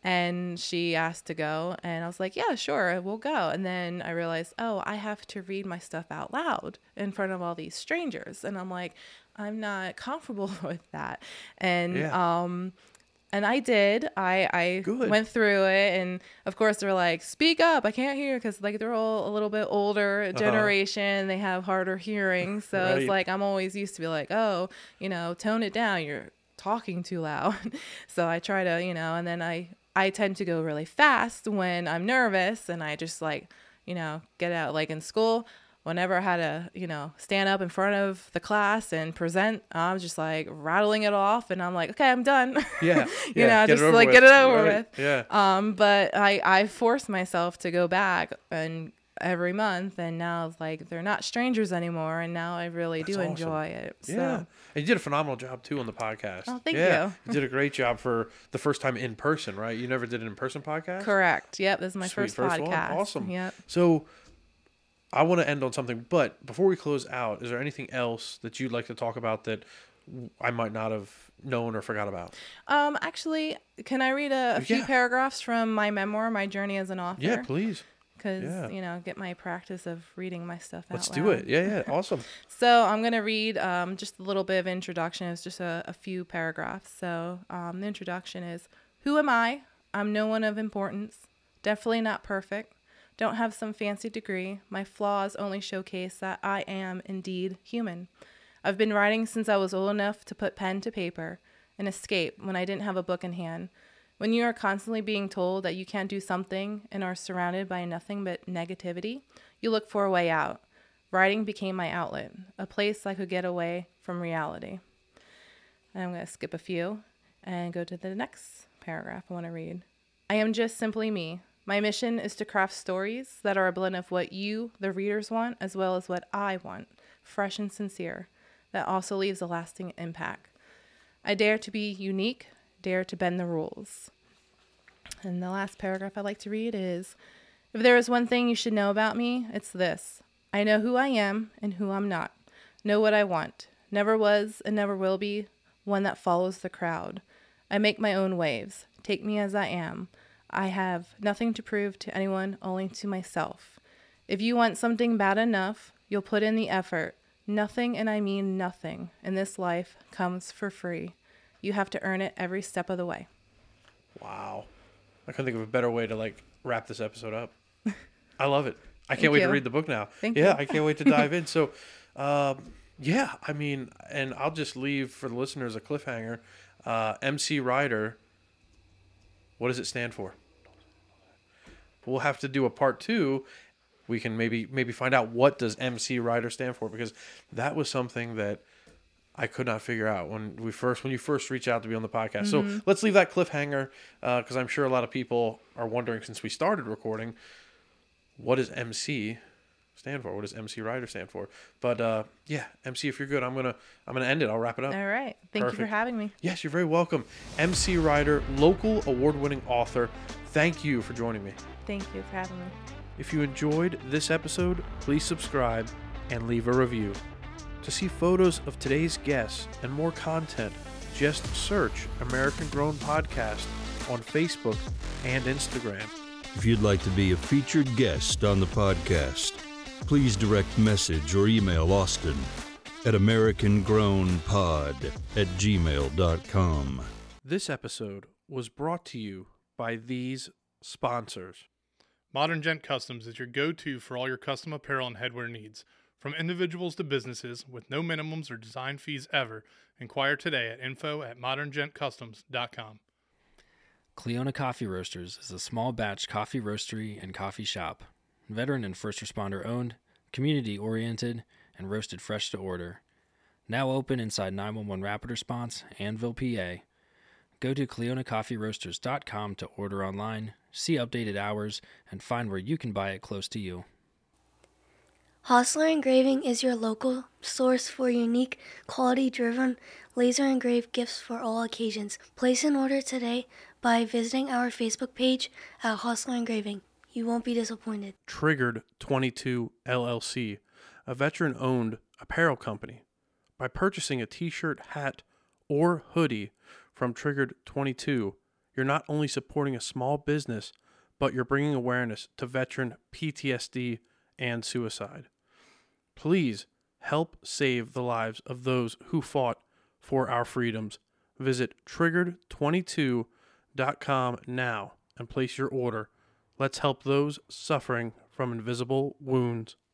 And she asked to go, and I was like, yeah, sure, we'll go. And then I realized, oh, I have to read my stuff out loud in front of all these strangers. And I'm like, I'm not comfortable with that. And, Yeah. um, and I did, I, I Good. went through it. And of course they were like, speak up, I can't hear. Cause like they're all a little bit older generation. Uh-huh. They have harder hearing. So Right. it's like, I'm always used to be like, oh, you know, tone it down. You're talking too loud. So I try to, you know, and then I, I tend to go really fast when I'm nervous, and I just like, you know, get out. Like in school, whenever I had to, you know, stand up in front of the class and present, I'm just like rattling it off, and I'm like, okay, I'm done. Yeah. you yeah. know, just like with. get it over right. with. Yeah. Um, but I, I force myself to go back and every month, and now it's like they're not strangers anymore, and now I really That's do awesome. enjoy it. So. Yeah. And you did a phenomenal job too on the podcast. Oh, thank yeah. you. You did a great job for the first time in person, right? You never did an in-person podcast? Correct. Yep. This is my Sweet, first, first one. podcast. Awesome. Yep. So I want to end on something, but before we close out, is there anything else that you'd like to talk about that I might not have known or forgot about? Um, actually, can I read a, a few Yeah. paragraphs from my memoir, My Journey as an Author? Yeah, please. Because, Yeah. you know, get my practice of reading my stuff out Let's loud. do it. Yeah, yeah. Awesome. So I'm going to read um, just a little bit of introduction. It's just a, a few paragraphs. So um, the introduction is, who am I? I'm no one of importance. Definitely not perfect. Don't have some fancy degree. My flaws only showcase that I am indeed human. I've been writing since I was old enough to put pen to paper and escape when I didn't have a book in hand. When you are constantly being told that you can't do something and are surrounded by nothing but negativity, you look for a way out. Writing became my outlet, a place I could get away from reality. And I'm going to skip a few and go to the next paragraph I want to read. I am just simply me. My mission is to craft stories that are a blend of what you, the readers, want, as well as what I want, fresh and sincere, that also leaves a lasting impact. I dare to be unique, dare to bend the rules. And the last paragraph I'd like to read is, if there is one thing you should know about me, it's this. I know who I am and who I'm not. Know what I want. Never was and never will be one that follows the crowd. I make my own waves. Take me as I am. I have nothing to prove to anyone, only to myself. If you want something bad enough, you'll put in the effort. Nothing, and I mean nothing, in this life comes for free. You have to earn it every step of the way. Wow. I couldn't think of a better way to like wrap this episode up. I love it. I can't Thank wait you. to read the book now. Thank yeah, you. I can't wait to dive in. So, um, yeah, I mean, and I'll just leave for the listeners a cliffhanger. Uh, M C Rider, what does it stand for? We'll have to do a part two. We can maybe maybe find out what does M C Rider stand for, because that was something that I could not figure out when we first when you first reached out to be on the podcast. Mm-hmm. So let's leave that cliffhanger because uh, I'm sure a lot of people are wondering since we started recording, what does M C stand for? What does M C Rider stand for? But uh, yeah, M C, if you're good, I'm gonna I'm gonna end it. I'll wrap it up. All right. Thank you Perfect. for having me. Yes, you're very welcome. M C Rider, local award-winning author. Thank you for joining me. Thank you for having me. If you enjoyed this episode, please subscribe and leave a review. To see photos of today's guests and more content, just search American Grown Podcast on Facebook and Instagram. If you'd like to be a featured guest on the podcast, please direct message or email Austin at americangrownpod at gmail dot com. This episode was brought to you by these sponsors. Modern Gent Customs is your go-to for all your custom apparel and headwear needs. From individuals to businesses, with no minimums or design fees ever, inquire today at info at modern gent customs dot com. Cleona Coffee Roasters is a small batch coffee roastery and coffee shop. Veteran and first responder owned, community oriented, and roasted fresh to order. Now open inside nine one one Rapid Response, Annville, P A. Go to cleona coffee roasters dot com to order online, see updated hours, and find where you can buy it close to you. Hostler Engraving is your local source for unique, quality-driven, laser-engraved gifts for all occasions. Place an order today by visiting our Facebook page at Hostler Engraving. You won't be disappointed. Triggered twenty-two L L C, a veteran-owned apparel company. By purchasing a t-shirt, hat, or hoodie from Triggered twenty-two, you're not only supporting a small business, but you're bringing awareness to veteran P T S D and suicide. Please help save the lives of those who fought for our freedoms. Visit triggered twenty-two dot com now and place your order. Let's help those suffering from invisible wounds.